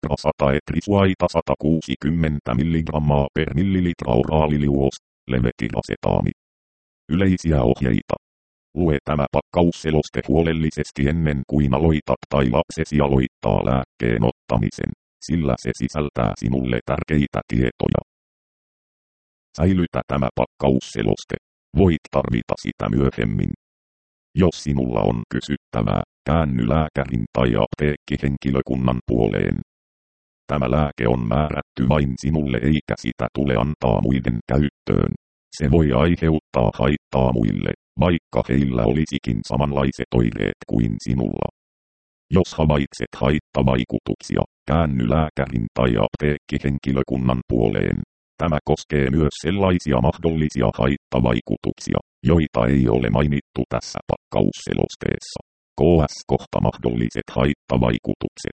100 etrisuaita 160 mg per millilitra oraaliliuos, levetiracetammi. Yleisiä ohjeita. Lue tämä pakkausseloste huolellisesti ennen kuin aloitat tai lapsesi aloittaa lääkkeen ottamisen, sillä se sisältää sinulle tärkeitä tietoja. Säilytä tämä pakkausseloste. Voit tarvita sitä myöhemmin. Jos sinulla on kysyttävää, käänny lääkärin tai apteekkihenkilökunnan puoleen. Tämä lääke on määrätty vain sinulle eikä sitä tule antaa muiden käyttöön. Se voi aiheuttaa haittaa muille, vaikka heillä olisikin samanlaiset oireet kuin sinulla. Jos havaitset haittavaikutuksia, käänny lääkärin tai apteekkihenkilökunnan puoleen. Tämä koskee myös sellaisia mahdollisia haittavaikutuksia, joita ei ole mainittu tässä pakkausselosteessa. KS-kohta mahdolliset haittavaikutukset.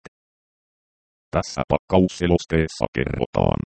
Tässä pakkausselosteessa kerrotaan.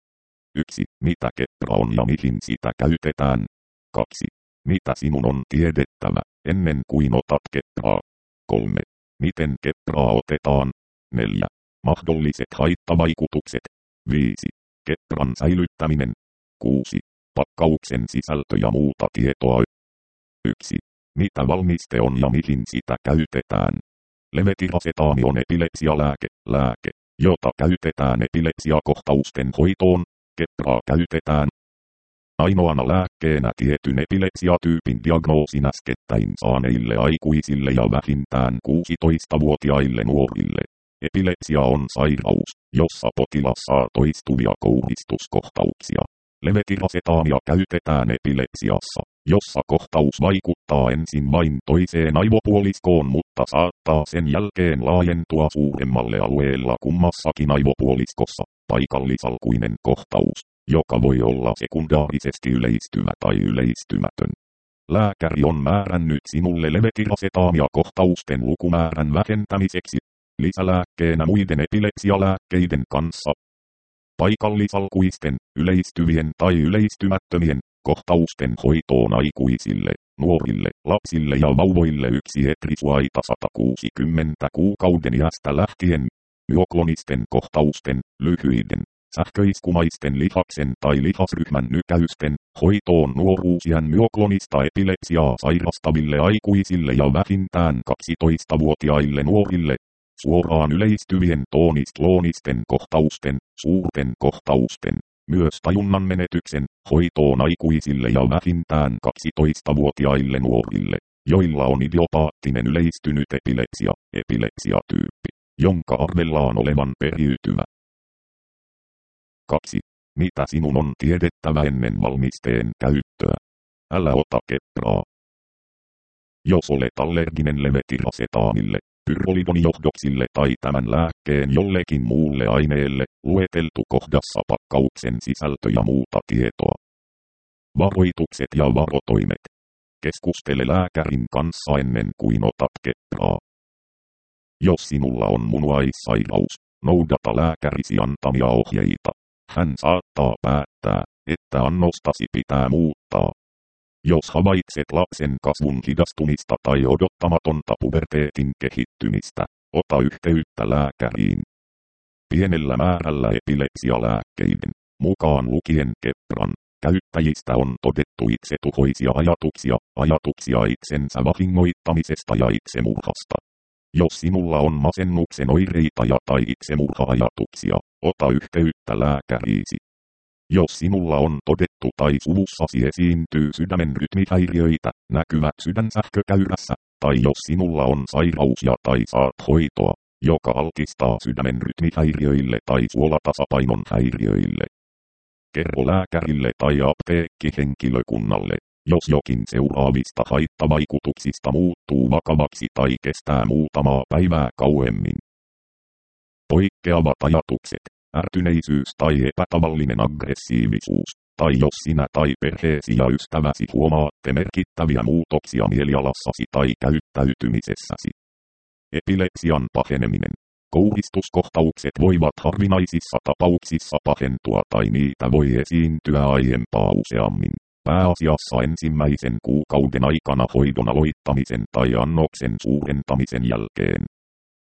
1. Mitä keppra on ja mihin sitä käytetään. 2. Mitä sinun on tiedettävä, ennen kuin otat keppraa. 3. Miten keppraa otetaan. 4. Mahdolliset haittavaikutukset. 5. Keppran säilyttäminen. 6. Pakkauksen sisältö ja muuta tietoa. 1. Mitä valmiste on ja mihin sitä käytetään. Levetiracetammi on epilepsialääke, jota käytetään epilepsiakohtausten hoitoon. Keppraa käytetään ainoana lääkkeenä tietyn epilepsiatyypin diagnoosin äskettäin saaneille aikuisille ja vähintään 16-vuotiaille nuorille. Epilepsia on sairaus, jossa potilas saa toistuvia kouhistuskohtauksia. Levetiracetamia käytetään epilepsiassa, jossa kohtaus vaikuttaa ensin vain toiseen aivopuoliskoon, mutta saattaa sen jälkeen laajentua suuremmalle alueella kummassakin aivopuoliskossa. Paikallisalkuinen kohtaus, joka voi olla sekundaarisesti yleistyvä tai yleistymätön. Lääkäri on määrännyt sinulle levetiracetamia kohtausten lukumäärän vähentämiseksi, lisälääkkeenä muiden epilepsialääkkeiden kanssa. Paikallisalkuisten, yleistyvien tai yleistymättömien kohtausten hoitoon aikuisille, nuorille, lapsille ja vauvoille 1 etrisuaita 160 kuukauden iästä lähtien. Myoklonisten kohtausten, lyhyiden, sähköiskumaisten lihaksen tai lihasryhmän nykäysten, hoitoon nuoruusiän myoklonista epilepsiaa sairastaville aikuisille ja vähintään 12-vuotiaille nuorille, suoraan yleistyvien toonis-kloonisten kohtausten, suurten kohtausten, myös tajunnan menetyksen, hoitoon aikuisille ja vähintään 12-vuotiaille nuorille, joilla on idiopaattinen yleistynyt epilepsiatyyppi, jonka arvellaan olevan periytyvä. 2. Mitä sinun on tiedettävä ennen valmisteen käyttöä? Älä ota keppraa. Jos olet allerginen levetiracetamille, pyrrolidonijohdoksille tai tämän lääkkeen jollekin muulle aineelle, lueteltu kohdassa pakkauksen sisältö ja muuta tietoa. Varoitukset ja varotoimet. Keskustele lääkärin kanssa ennen kuin otat keppraa. Jos sinulla on munuaissairaus, noudata lääkärisi antamia ohjeita. Hän saattaa päättää, että annostasi pitää muuttaa. Jos havaitset lapsen kasvun hidastumista tai odottamatonta puberteetin kehittymistä, ota yhteyttä lääkäriin. Pienellä määrällä epilepsialääkkeiden, mukaan lukien keppran, käyttäjistä on todettu itsetuhoisia ajatuksia itsensä vahingoittamisesta ja itsemurhasta. Jos sinulla on masennuksen oireita tai itsemurha-ajatuksia, ota yhteyttä lääkäriisi. Jos sinulla on todettu tai suvussasi esiintyy sydämen rytmihäiriöitä, näkyvät sydänsähkökäyrässä, tai jos sinulla on sairaus tai saat hoitoa, joka altistaa sydämen rytmihäiriöille tai suolatasapainon häiriöille. Kerro lääkärille tai apteekkihenkilökunnalle, jos jokin seuraavista haittavaikutuksista muuttuu vakavaksi tai kestää muutamaa päivää kauemmin. Poikkeavat ajatukset, ärtyneisyys tai epätavallinen aggressiivisuus, tai jos sinä tai perheesi ja ystäväsi huomaatte merkittäviä muutoksia mielialassasi tai käyttäytymisessäsi. Epilepsian paheneminen. Kouhistuskohtaukset voivat harvinaisissa tapauksissa pahentua tai niitä voi esiintyä aiempaa useammin, pääasiassa ensimmäisen kuukauden aikana hoidon aloittamisen tai annoksen suurentamisen jälkeen.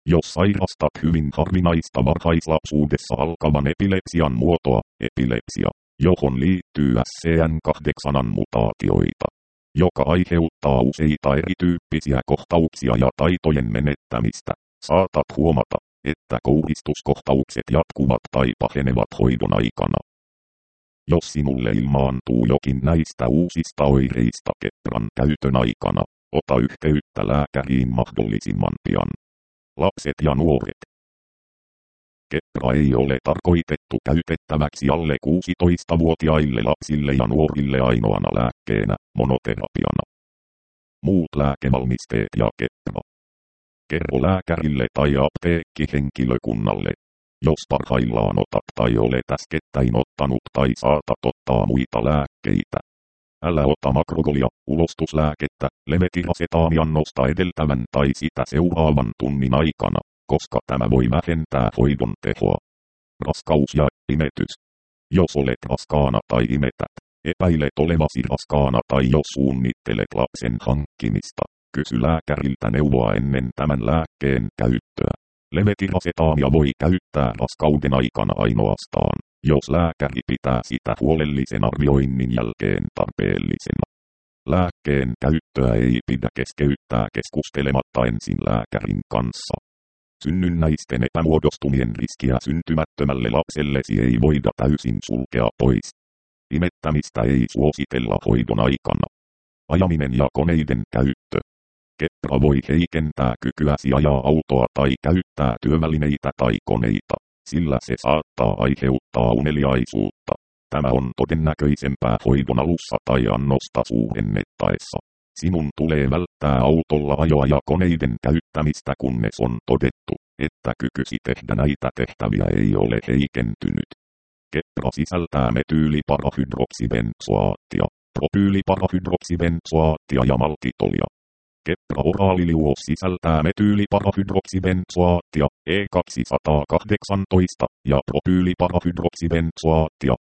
Jos sairastat hyvin harvinaista varhaislapsuudessa alkavan epilepsian muotoa, epilepsia, johon liittyy SCN8-mutaatioita, joka aiheuttaa useita erityyppisiä kohtauksia ja taitojen menettämistä, saatat huomata, että kouristuskohtaukset jatkuvat tai pahenevat hoidon aikana. Jos sinulle ilmaantuu jokin näistä uusista oireista Kepran käytön aikana, ota yhteyttä lääkäriin mahdollisimman pian. Lapset ja nuoret. Kepra ei ole tarkoitettu käytettäväksi alle 16-vuotiaille lapsille ja nuorille ainoana lääkkeenä, monoterapiana. Muut lääkevalmisteet ja Kepra. Kerro lääkärille tai apteekkihenkilökunnalle, jos parhaillaan otat tai olet äskettäin ottanut tai saatat ottaa muita lääkkeitä. Älä ota makrogolia, ulostuslääkettä, levetiraseetaamiannosta edeltävän tai sitä seuraavan tunnin aikana, koska tämä voi vähentää hoidon tehoa. Raskaus ja imetys. Jos olet raskaana tai imetät, epäilet olevasi raskaana tai jos suunnittelet lapsen hankkimista, kysy lääkäriltä neuvoa ennen tämän lääkkeen käyttöä. Levetiraseetaamia voi käyttää raskauden aikana ainoastaan, jos lääkäri pitää sitä huolellisen arvioinnin jälkeen tarpeellisena. Lääkkeen käyttöä ei pidä keskeyttää keskustelematta ensin lääkärin kanssa. Synnynnäisten epämuodostumien riskiä syntymättömälle lapsellesi ei voida täysin sulkea pois. Imettämistä ei suositella hoidon aikana. Ajaminen ja koneiden käyttö. Kepra voi heikentää kykyäsi ajaa autoa tai käyttää työvälineitä tai koneita, sillä se saattaa aiheuttaa uneliaisuutta. Tämä on todennäköisempää hoidon alussa tai annosta suurennettaessa. Sinun tulee välttää autolla ajoa ja koneiden käyttämistä kunnes on todettu, että kykysi tehdä näitä tehtäviä ei ole heikentynyt. Kepra sisältää metyyliparahydroksibenzoaattia, propyyliparahydroksibenzoaattia ja maltitolia. Kepra oraaliliuos sisältää metyyliparahydroksibenzoaattia, E218 ja propyyliparahydroksibenzoaattia,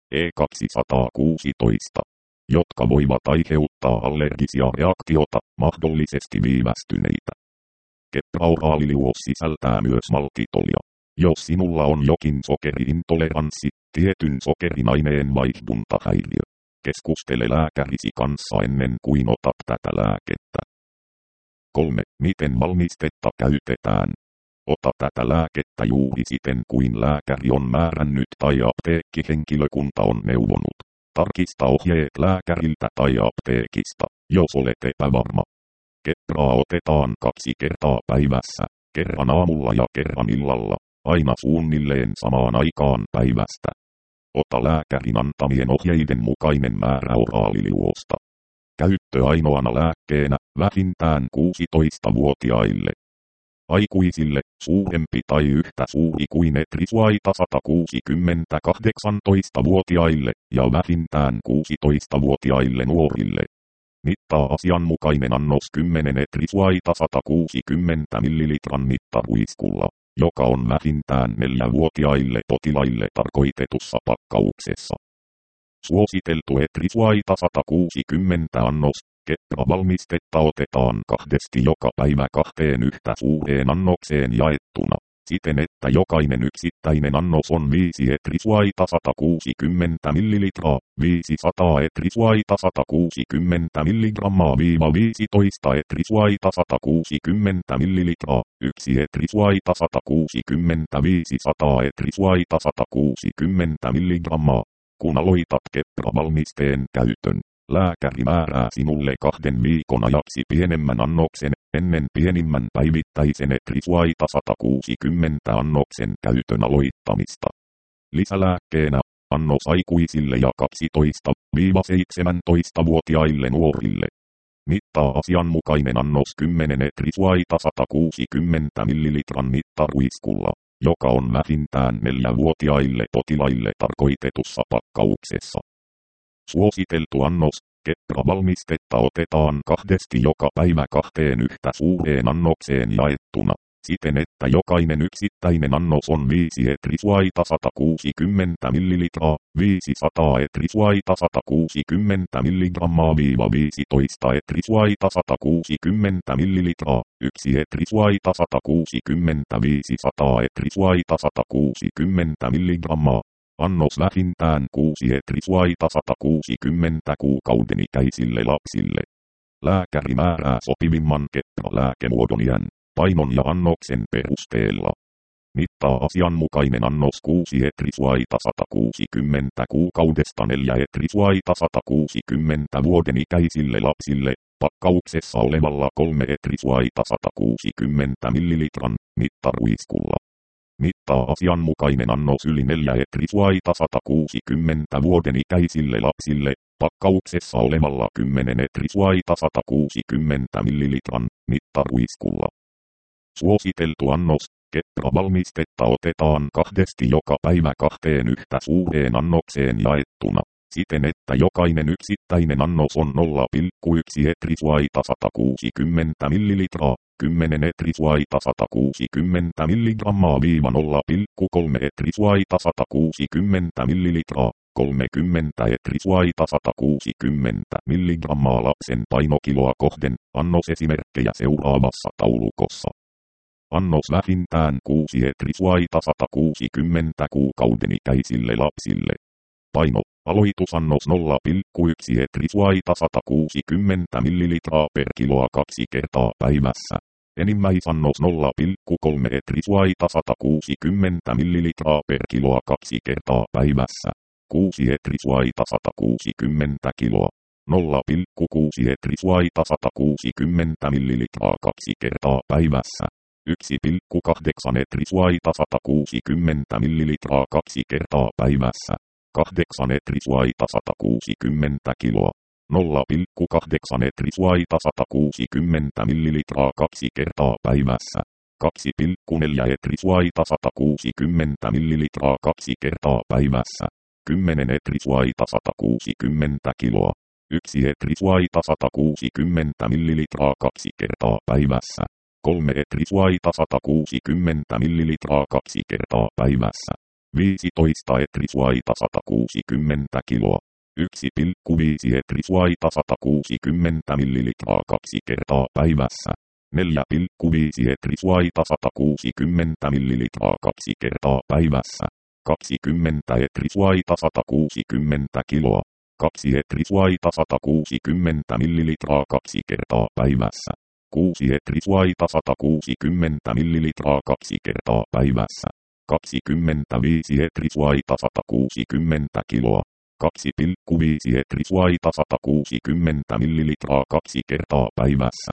E216, jotka voivat aiheuttaa allergisia reaktiota, mahdollisesti viivästyneitä. Kepra oraaliliuos sisältää myös maltitolia. Jos sinulla on jokin sokeriintoleranssi, tietyn sokerinaineen vaihduntahäiriö, keskustele lääkärisi kanssa ennen kuin otat tätä lääkettä. 3. Miten valmistetta käytetään? Ota tätä lääkettä juuri siten kuin lääkäri on määrännyt tai apteekkihenkilökunta on neuvonut. Tarkista ohjeet lääkäriltä tai apteekista, jos olet epävarma. Kepraa otetaan 2 kertaa päivässä, kerran aamulla ja kerran illalla, aina suunnilleen samaan aikaan päivästä. Ota lääkärin antamien ohjeiden mukainen määrä oraaliliuosta. Käyttö ainoana lääkkeenä, vähintään 16-vuotiaille. Aikuisille, suurempi tai yhtä suuri kuin etrisuaita 160 18-vuotiaille ja vähintään 16-vuotiaille nuorille. Mittaa asianmukainen annos 10 etrisuaita 160 ml mittaruiskulla, joka on vähintään 4-vuotiaille potilaille tarkoitetussa pakkauksessa. Suositeltu etrisuaita 160 annos, Kepra-valmistetta otetaan 2 joka päivä 2 yhtä suureen annokseen jaettuna, siten että jokainen yksittäinen annos on 5 etrisuaita 160 ml, 500 etrisuaita 160 mg-15 etrisuaita 160 ml, 1 etrisuaita 160 500 etrisuaita 160 mg. Kun aloitat Kepra-valmisteen käytön, lääkäri määrää sinulle 2 viikon ajaksi pienemmän annoksen ennen pienimmän päivittäisen etrisuaita 160 annoksen käytön aloittamista. Lisälääkkeenä, annos aikuisille ja 12-17-vuotiaille nuorille. Mittaa asianmukainen annos 10 etrisuaita 160 ml mittaruiskulla, joka on vähintään 4-vuotiaille potilaille tarkoitetussa pakkauksessa. Suositeltu annos, Kepra-valmistetta otetaan 2 joka päivä 2 yhtä suureen annokseen jaettuna, siten että jokainen yksittäinen annos on 5 etrisuaita 160 ml, 500 etrisuaita 160 mg - 15 etrisuaita 160 ml, 1 etrisuaita 160 500 etrisuaita 160 mg. Annos vähintään 6 etrisuaita 160 kuukauden ikäisille lapsille. Lääkäri määrää sopivimman keppra-lääkemuodon iän, painon ja annoksen perusteella. Mittaa asianmukainen annos 6 etrisuaita 160 kuukaudesta 4 etrisuaita 160 vuoden ikäisille lapsille, pakkauksessa olevalla 3 etrisuaita 160 ml mittaruiskulla. Mittaa asianmukainen annos yli 4 etrisuaita 160 vuoden ikäisille lapsille, pakkauksessa olevalla 10 etrisuaita 160 ml mittaruiskulla. Suositeltu annos, keppra-valmistetta otetaan 2 joka päivä 2 yhtä suureen annokseen jaettuna, siten että jokainen yksittäinen annos on 0,1 etrisuaita 160 ml, 10 etrisuaita 160 mg - 0,3 etrisuaita 160 ml, 30 etrisuaita 160 mg lapsen painokiloa kohden, annosesimerkkejä seuraavassa taulukossa. Annos vähintään 6 etrisuaita 160 kuukauden ikäisille lapsille. Paino, aloitusannos 0,1 etrisuaita 160 ml per kiloa 2 kertaa päivässä. Enimmäisannos 0,3 etrisuaita 160 ml per kiloa 2 kertaa päivässä. 6 etrisuaita 160 kiloa. 0,6 etrisuaita 160 ml 2 kertaa päivässä. 1,8 etrisuaita 160 ml 2 kertaa päivässä. 8 etrisuaita 160 kiloa. 0,8 etrisuaita 160 ml 2 kertaa päivässä. 2,4 etrisuaita 160 ml 2 kertaa päivässä. 10 etrisuaita 160 kiloa. 1 etrisuaita 160 ml 2 kertaa päivässä. 3 etrisuaita 160 ml 2 kertaa päivässä. 15 etrisuaita 160 kiloa. 1,5 etrisuaita 160 ml 2 kertaa päivässä. 4,5 etrisuaita 160 ml 2 kertaa päivässä. 20 etrisuaita 160 kiloa. 2 etrisuaita 160 ml 2 kertaa päivässä. 6 etrisuaita 160 ml 2 kertaa päivässä. 25 etrisuaita 160 kiloa. 2,5 etrisuaita 160 ml 2 kertaa päivässä.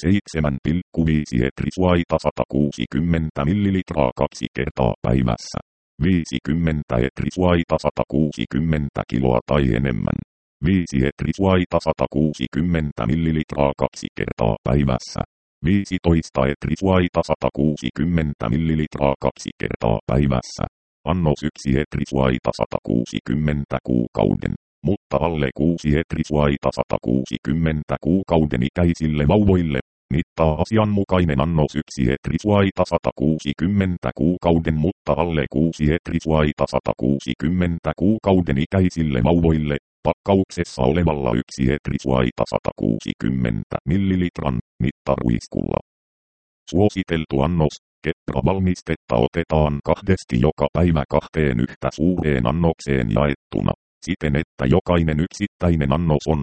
7,5 etrisuaita 160 ml 2 kertaa päivässä. 50 etrisuaita 160 kiloa tai enemmän. 5 etrisuaita 160 ml 2 kertaa päivässä. 15 etrisuaita 160 ml 2 kertaa päivässä. Annos 1 etrisuaita 160 kuukauden, mutta alle 6 etrisuaita 160 kuukauden ikäisille vauvoille. Mittaa asianmukainen annos 1 etrisuaita 160 kuukauden, mutta alle 6 etrisuaita 160 kuukauden ikäisille vauvoille, pakkauksessa olevalla 1 etrisuaita 160 ml mittaruiskulla. Suositeltu annos, keppra-valmistetta otetaan 2 joka päivä 2 yhtä suureen annokseen jaettuna, siten että jokainen yksittäinen annos on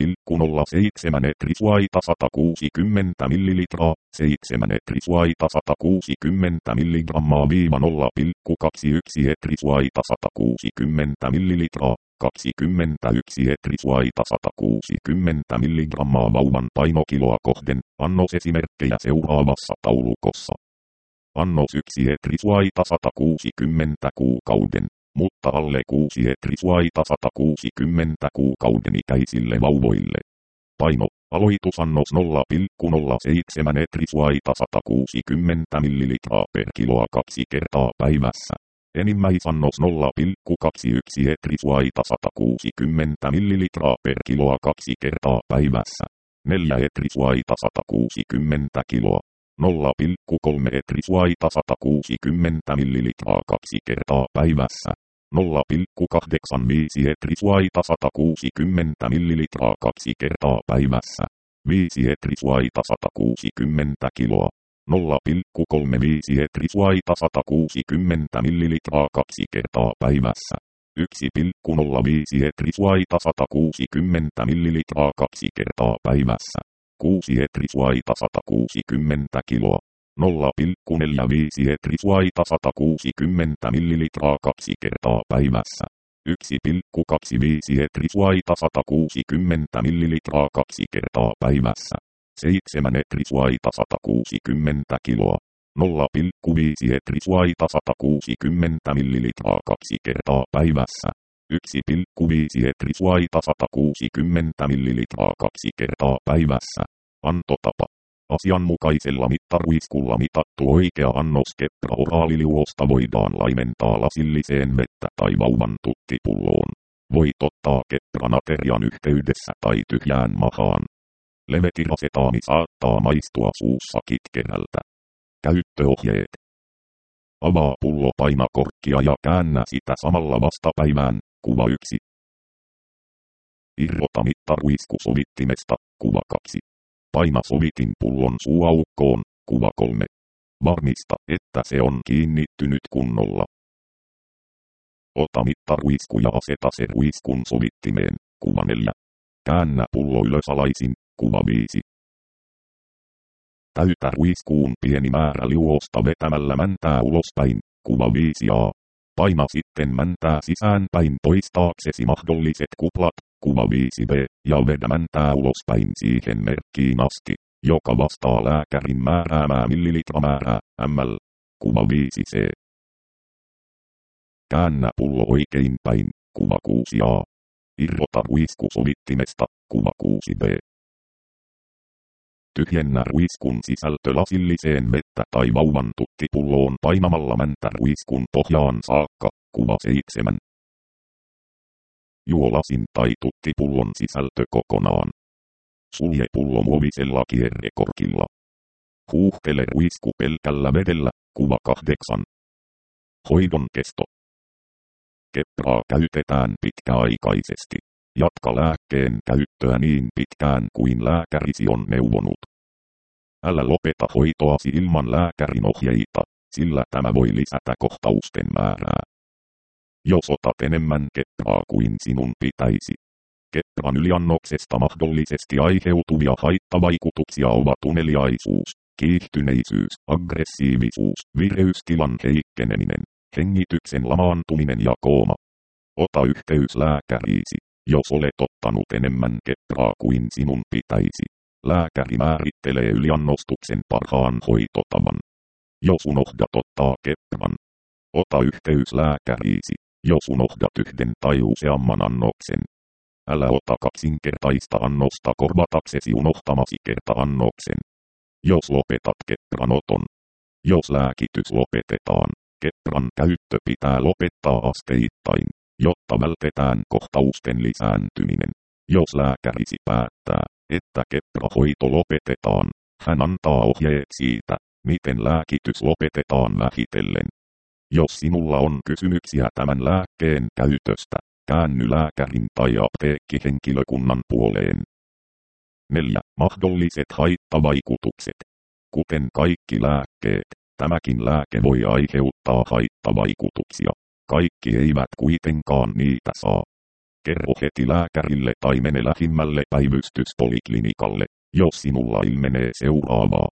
0,07 etrisuaita 160 ml, 7 etrisuaita 160 mg - 0,21 etrisuaita 160 ml, 21 etrisuaita 160 mg vauvan painokiloa kohden, annosesimerkkejä seuraavassa taulukossa. Annos 1 etrisuaita 160 kuukauden, mutta alle 6 etrisuaita 160 kuukauden ikäisille vauvoille. Paino, aloitusannos 0,07 etrisuaita 160 ml per kiloa 2 kertaa päivässä. Enimmäisannos 0,21 etrisuaita 160 ml per kiloa 2 kertaa päivässä. 4 etrisuaita 160 kiloa. 0,3 etrisuaita 160 ml 2 kertaa päivässä. 0,85 etrisuaita 160 ml 2 kertaa päivässä. 5 etrisuaita 160 kiloa. 0,35 etrisuaita 160 ml 2 kertaa päivässä. 1,05 etrisuaita 160 ml 2 kertaa päivässä. 6 etrisuaita 160 kiloa. 0,45 etrisuaita 160 ml 2 kertaa päivässä. 1,25 etrisuaita 160 ml 2 kertaa päivässä. 7 etrisuaita 160 kiloa. 0,5 etrisuaita 160 ml 2 kertaa päivässä. 1,5 etrisuaita 160 ml 2 kertaa päivässä. Antotapa. Asianmukaisella mittaruiskulla mitattu oikea annos kepraoraaliliuosta voidaan laimentaa lasilliseen vettä tai vauvan tuttipulloon. Voit ottaa kepranaterian yhteydessä tai tyhjään mahaan. Levetirosetaami saattaa maistua suussa kitkerältä. Käyttöohjeet. Avaa pullo, paina korkkia ja käännä sitä samalla vastapäivään. Kuva 1. Irrota mittaruisku sovittimesta. Kuva 2. Paina sovitin pullon suuaukkoon. Kuva 3. Varmista, että se on kiinnittynyt kunnolla. Ota mittaruisku ja aseta se ruiskun sovittimeen. Kuva 4. Käännä pullo ylösalaisin. Kuva 5. Täytä ruiskuun pieni määrä liuosta vetämällä mäntää ulospäin. Kuva 5a. Paina sitten mäntää sisäänpäin poistaaksesi mahdolliset kuplat. Kuva 5b. Ja vedä mäntää ulospäin siihen merkkiin asti, joka vastaa lääkärin määräämää millilitramäärää, ml. Kuva 5c. Käännä pullo oikein päin. Kuva 6a. Irrota ruisku sovittimesta. Kuva 6b. Tyhjennä ruiskun sisältö lasilliseen vettä tai vauvan tuttipulloon painamalla mäntä ruiskun pohjaan saakka. Kuva 7. Juo lasin tai tuttipullon sisältö kokonaan. Sulje pullo muovisella kierrekorkilla. Huuhtele ruisku pelkällä vedellä. Kuva 8. Hoidon kesto. Kepraa käytetään pitkäaikaisesti. Jatka lääkkeen käyttöä niin pitkään kuin lääkärisi on neuvonut. Älä lopeta hoitoasi ilman lääkärin ohjeita, sillä tämä voi lisätä kohtausten määrää. Jos otat enemmän kepraa kuin sinun pitäisi. Kepran yliannoksesta mahdollisesti aiheutuvia haittavaikutuksia ovat uneliaisuus, kiihtyneisyys, aggressiivisuus, vireystilan heikkeneminen, hengityksen lamaantuminen ja kooma. Ota yhteys lääkäriisi, jos olet ottanut enemmän kepraa kuin sinun pitäisi. Lääkäri määrittelee yliannostuksen parhaan hoitotavan. Jos unohdat ottaa kepran, ota yhteys lääkäriisi, jos unohdat yhden tai useamman annoksen. Älä ota kaksinkertaista annosta korvataksesi unohtamasi kerta-annoksen. Jos lopetat kepranoton. Jos lääkitys lopetetaan, kepran käyttö pitää lopettaa asteittain, jotta vältetään kohtausten lisääntyminen. Jos lääkärisi päättää, että keprahoito lopetetaan, hän antaa ohjeet siitä, miten lääkitys lopetetaan vähitellen. Jos sinulla on kysymyksiä tämän lääkkeen käytöstä, käänny lääkärin tai apteekkihenkilökunnan puoleen. 4. Mahdolliset haittavaikutukset. Kuten kaikki lääkkeet, tämäkin lääke voi aiheuttaa haittavaikutuksia. Kaikki eivät kuitenkaan niitä saa. Kerro heti lääkärille tai mene lähimmälle päivystyspoliklinikalle, jos sinulla ilmenee seuraavaa.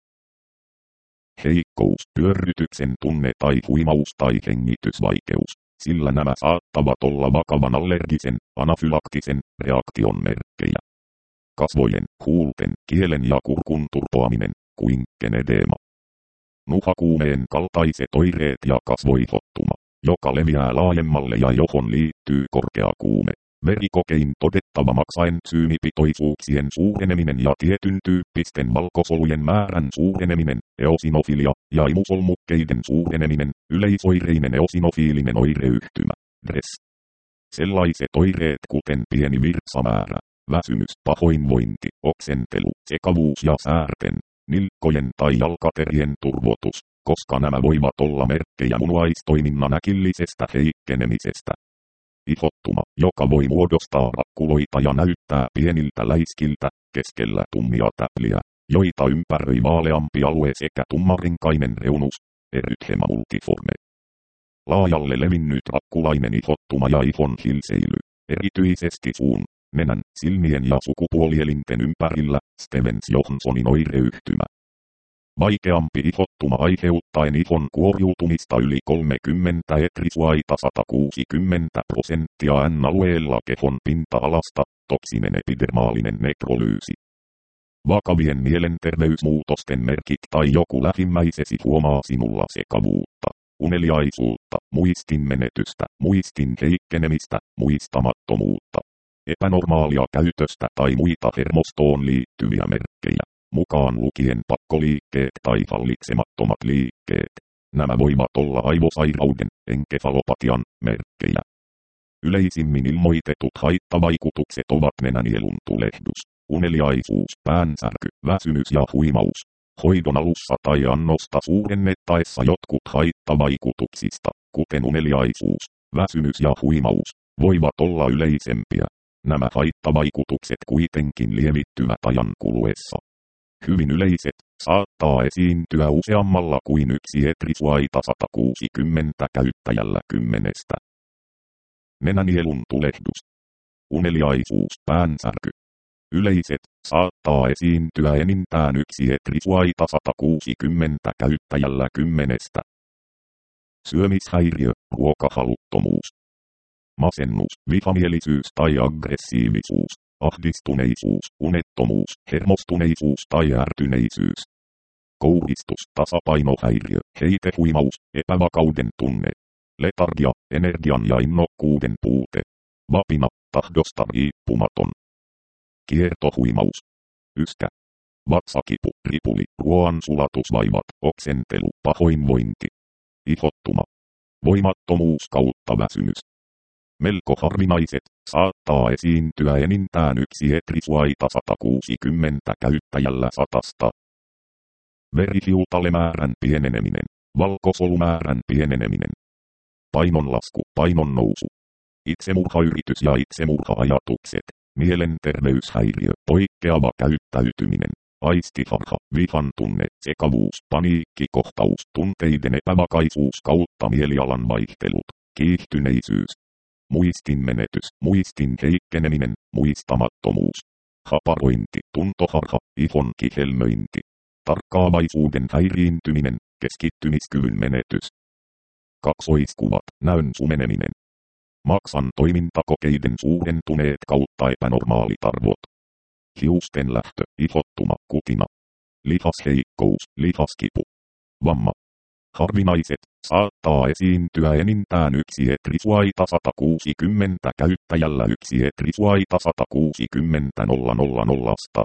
Heikkous, pyörrytyksen tunne tai huimaus tai hengitysvaikeus, sillä nämä saattavat olla vakavan allergisen, anafylaktisen reaktion merkkejä. Kasvojen, huulten, kielen ja kurkun turpoaminen, kuinkenedeema. Nuhakuumeen kaltaiset oireet ja kasvoihottuma, joka leviää laajemmalle ja johon liittyy korkea kuume. Verikokein todettava maksaensyymipitoisuuksien suureneminen ja tietyn tyyppisten valkosolujen määrän suureneminen, eosinofilia ja imusolmukkeiden suureneminen, yleisoireinen eosinofiilinen oireyhtymä, DRES. Sellaiset oireet kuten pieni virtsamäärä, väsymys, pahoinvointi, oksentelu, sekavuus ja säärten, nilkkojen tai jalkaterien turvotus, koska nämä voivat olla merkkejä munuaistoiminnan äkillisestä heikkenemisestä. Ihottuma, joka voi muodostaa rakkuloita ja näyttää pieniltä läiskiltä, keskellä tummia täpliä, joita ympäröi vaaleampi alue sekä tummarinkainen reunus, erythema multiforme. Laajalle levinnyt rakkulainen ihottuma ja ihon hilseily, erityisesti suun, nenän, silmien ja sukupuolielinten ympärillä, Stevens-Johnsonin oireyhtymä. Vaikeampi ihottuma aiheuttaen ihon kuoriutumista yli 30 etrisuaita 160% N-alueella kehon pinta-alasta, toksinen epidermaalinen nekrolyysi. Vakavien mielenterveysmuutosten merkit tai joku lähimmäisesi huomaa sinulla sekavuutta, uneliaisuutta, muistinmenetystä, muistin heikkenemistä, muistamattomuutta, epänormaalia käytöstä tai muita hermostoon liittyviä merkkejä, mukaan lukien pakkoliikkeet tai hallitsemattomat liikkeet. Nämä voivat olla aivosairauden, enkefalopatian, merkkejä. Yleisimmin ilmoitetut haittavaikutukset ovat nenänielun tulehdus, uneliaisuus, päänsärky, väsymys ja huimaus. Hoidon alussa tai annosta suurennettaessa jotkut haittavaikutuksista, kuten uneliaisuus, väsymys ja huimaus, voivat olla yleisempiä. Nämä haittavaikutukset kuitenkin lievittyvät ajan kuluessa. Hyvin yleiset, saattaa esiintyä useammalla kuin yksi etrisuaita 160 käyttäjällä 10. Nenänielun tulehdus. Uneliaisuus, päänsärky. Yleiset, saattaa esiintyä enintään yksi etrisuaita 160 käyttäjällä 10. Syömishäiriö, ruokahaluttomuus. Masennus, vihamielisyys tai aggressiivisuus, ahdistuneisuus, unettomuus, hermostuneisuus tai ärtyneisyys. Kouristus, tasapainohäiriö, heitehuimaus, epävakauden tunne. Letargia, energian ja innokkuuden puute. Vapina, tahdosta riippumaton. Kiertohuimaus. Yskä. Vatsakipu, ripuli, ruoansulatusvaivat, oksentelu, pahoinvointi. Ihottuma. Voimattomuus kautta väsymys. Melko harvinaiset, saattaa esiintyä enintään yksi etrisuaita 160 käyttäjällä 100. Verihiutalemäärän pieneneminen, valkosolumäärän pieneneminen. Painonlasku, painonnousu. Itsemurhayritys ja itsemurha-ajatukset, mielenterveyshäiriö, poikkeava käyttäytyminen, aistiharha, vihan tunne, sekavuus, paniikkikohtaus, tunteiden epävakaisuus kautta mielialan vaihtelut, kiihtyneisyys. Muistinmenetys, muistin heikkeneminen, muistamattomuus. Haparointi, tuntoharha, ihon kihelmöinti. Tarkkaavaisuuden häiriintyminen, keskittymiskyvyn menetys. Kaksoiskuvat, näön sumeneminen. Maksan toimintakokeiden suurentuneet kautta epänormaalit arvot. Hiusten lähtö, ihottuma, kutina. Lihasheikkous, lihaskipu. Vamma. Harvinaiset, saattaa esiintyä enintään yksi etrisuaita 160 käyttäjällä yksi etrisuaita 160 000.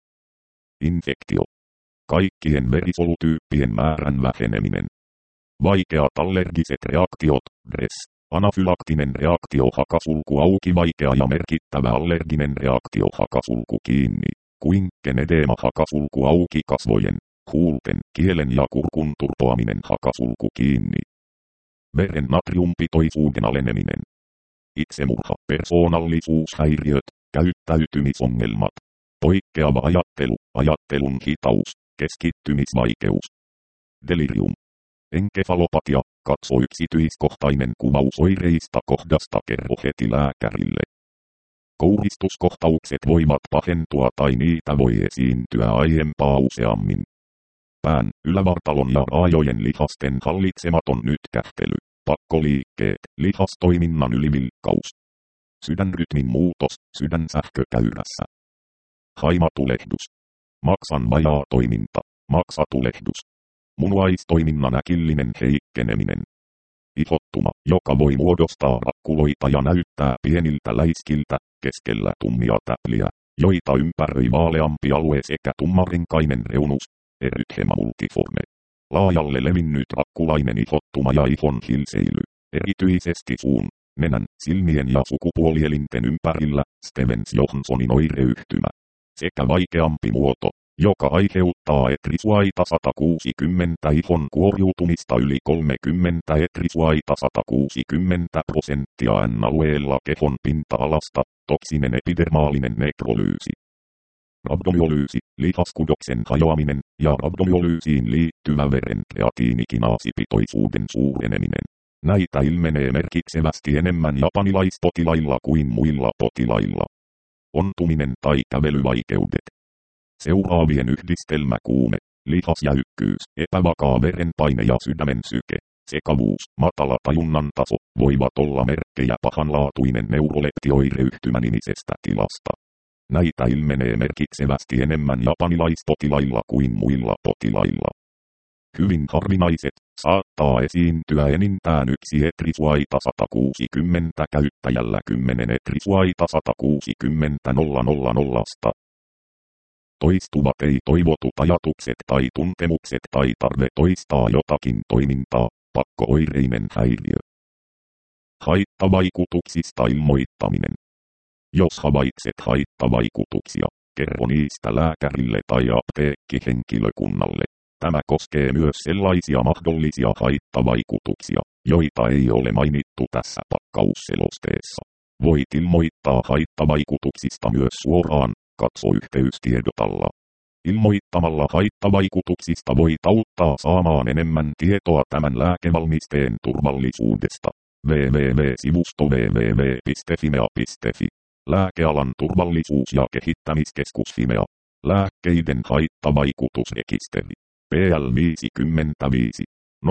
Infektio. Kaikkien verisolutyyppien määrän väheneminen. Vaikeat allergiset reaktiot, DRESS. Anafylaktinen reaktio hakasulku auki, vaikea ja merkittävä allerginen reaktio hakasulku kiinni. Kuinken edeema hakasulku auki, kasvojen, huulten, kielen ja kurkun turpoaminen hakasulku kiinni. Veren natriumpitoisuuden aleneminen. Itsemurha, persoonallisuushäiriöt, käyttäytymisongelmat. Poikkeava ajattelu, ajattelun hitaus, keskittymisvaikeus. Delirium. Enkefalopatia, katso yksityiskohtainen kuvaus oireista kohdasta, kerro heti lääkärille. Kouristuskohtaukset voivat pahentua tai niitä voi esiintyä aiempaa useammin. Pään, ylävartalon ja raajojen lihasten hallitsematon nytkähtely, pakkoliikkeet, lihastoiminnan ylivilkkaus. Sydänrytmin muutos, sydänsähkökäyrässä. Haimatulehdus. Maksan vajaa toiminta, maksatulehdus. Munuaistoiminnan äkillinen heikkeneminen. Ihottuma, joka voi muodostaa rakkuloita ja näyttää pieniltä läiskiltä, keskellä tummia täpliä, joita ympäröi vaaleampi alue sekä tummarinkainen reunus, erythema multiforme. Laajalle levinnyt rakkulainen ihottuma ja ihon hilseily, erityisesti suun, nenän, silmien ja sukupuolielinten ympärillä, Stevens-Johnsonin oireyhtymä. Sekä vaikeampi muoto, joka aiheuttaa etrisuaita 160 ihon kuoriutumista yli 30 etrisuaita 160% N-alueella kehon pinta-alasta, toksinen epidermaalinen nekrolyysi. Rabdomyolyysi, lihaskudoksen hajoaminen ja rabdomyolyysiin liittyvä veren kreatiinikinaasipitoisuuden suureneminen. Näitä ilmenee merkitsevästi enemmän japanilaispotilailla kuin muilla potilailla. Ontuminen tai kävelyvaikeudet. Seuraavien yhdistelmä kuume, lihasjäykkyys, epävakaa verenpaine ja sydämen syke, sekavuus, matala tajunnan taso, voivat olla merkkejä pahanlaatuinen neuroleptioireyhtymä-nimisestä tilasta. Näitä ilmenee merkitsevästi enemmän japanilaispotilailla kuin muilla potilailla. Hyvin harvinaiset, saattaa esiintyä enintään yksi etrisuaita 160 käyttäjällä 10 etrisuaita 160 000. Toistuvat ei-toivotut ajatukset tai tuntemukset tai tarve toistaa jotakin toimintaa, pakko-oireinen häiriö. Haittavaikutuksista ilmoittaminen. Jos havaitset haittavaikutuksia, kerro niistä lääkärille tai apteekkihenkilökunnalle. Tämä koskee myös sellaisia mahdollisia haittavaikutuksia, joita ei ole mainittu tässä pakkausselosteessa. Voit ilmoittaa haittavaikutuksista myös suoraan, katso yhteystiedotalla. Ilmoittamalla haittavaikutuksista voit auttaa saamaan enemmän tietoa tämän lääkevalmisteen turvallisuudesta. www.sivusto www.fimea.fi. Lääkealan turvallisuus- ja kehittämiskeskus Fimea. Lääkkeiden haittavaikutusrekisteri. PL 55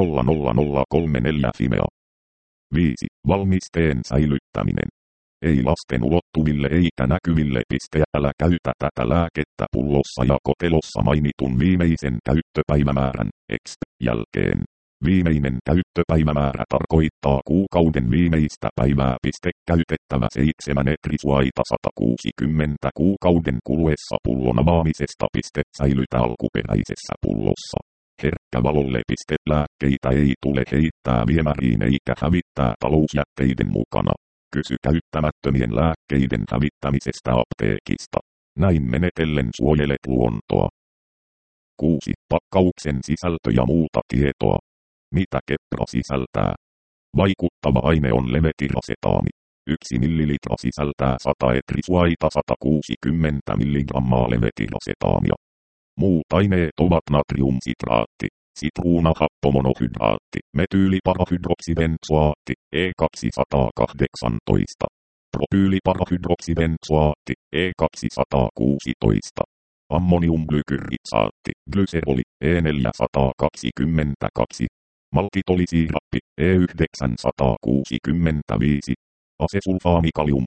00034 Fimea. 5. Valmisteen säilyttäminen. Ei lasten ulottuville eikä näkyville. Älä käytä tätä lääkettä pullossa ja kotelossa mainitun viimeisen käyttöpäivämäärän jälkeen. Viimeinen käyttöpäivämäärä tarkoittaa kuukauden viimeistä päivää. Käytettävä 7 etrisuaita 160 kuukauden kuluessa pullon avaamisesta. Säilytä alkuperäisessä pullossa. Herkkä valolle. Lääkkeitä ei tule heittää viemäriin eikä hävittää talousjätteiden mukana. Kysy käyttämättömien lääkkeiden hävittämisestä apteekista. Näin menetellen suojelet luontoa. 6. Pakkauksen sisältö ja muuta tietoa. Mitä Keppra sisältää? Vaikuttava aine on levetirasetaami. 1 ml sisältää 100 etrisuaita 160 mg levetirasetaamia. Muut aineet ovat natriumsitraatti, sitruunahappomonohydraatti, metyyliparahydroksibenzoaatti, E218, propyyliparahydroksibenzoaatti, E216, ammoniumglykyritsaatti, glyseroli, E422, maltitolisiirappi, E965, asesulfaamikalium,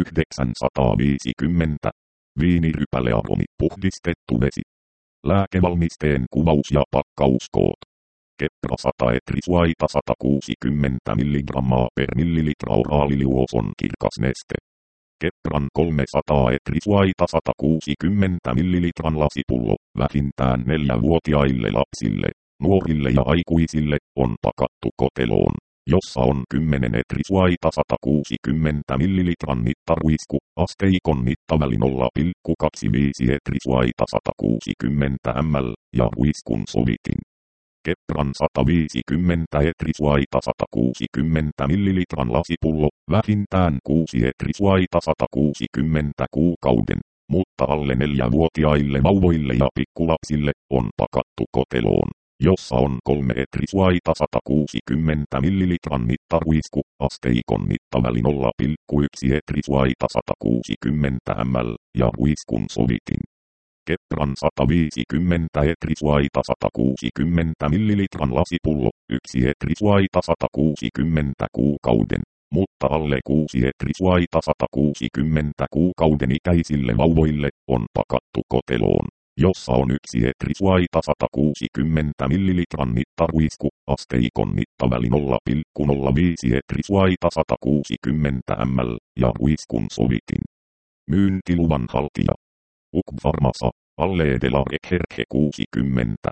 E950, viinirypälearomi, puhdistettu vesi. Lääkevalmisteen kuvaus ja pakkauskoot. Keppra 100 etrisuaita 160 mg per millilitra oraaliliuos on kirkas neste. Keppran 300 etrisuaita 160 ml lasipullo, vähintään 4-vuotiaille lapsille, nuorille ja aikuisille, on pakattu koteloon, jossa on 10 etrisuaita 160 ml mittaruisku, asteikon mittaväli 0,25 etrisuaita 160 ml, ja ruiskun sovitin. Keppran 150 etrisuaita 160 ml lasipullo, vähintään 6 etrisuaita 160 kuukauden, mutta alle 4-vuotiaille vauvoille ja pikkulapsille, on pakattu koteloon, jossa on 3 etrisuaita 160 ml mittaruisku, asteikon mittaväli 0,1 etrisuaita 160 ml, ja ruiskun sovitin. Keppran 150 etrisuaita 160 ml lasipullo, 1 etrisuaita 160 kuukauden, mutta alle 6 etrisuaita 160 kuukauden ikäisille vauvoille, on pakattu koteloon, jossa on 1 etrisuaita 160 ml mittaruisku, asteikon mittaväli 0,05 etrisuaita 160 ml, ja ruiskun sovitin. Myyntiluvan haltija. UK Pharmasa, alle Edelarek 60,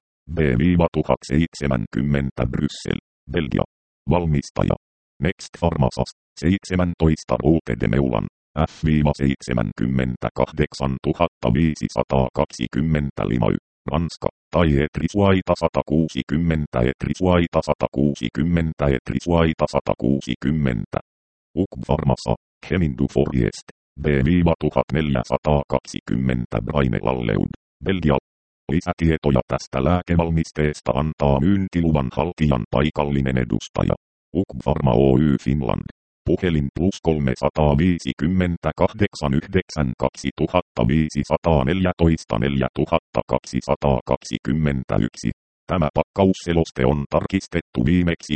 B-1070 Bryssel, Belgia. Valmistaja. Next Pharmasas, 17 Route de Meulan, F-78 520 Ranska, tai Etrisuaita 160 Etrisuaita 160 Etrisuaita 160. Ukvarmasa, Hemindu Forest, B-1420 Brainelalleud, Belgia. Lisätietoja tästä lääkevalmisteesta antaa myyntiluvan haltijan paikallinen edustaja. Ukvarma Oy Finland. Puhelin +350 89 2514 4221. Tämä pakkausseloste on tarkistettu viimeksi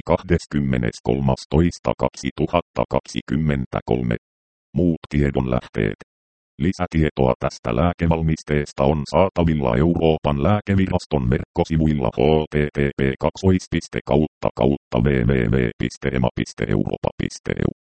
23.12.2023. Muut tiedonlähteet. Lisätietoa tästä lääkevalmisteesta on saatavilla Euroopan lääkeviraston verkkosivuilla http://www.ema.europa.eu.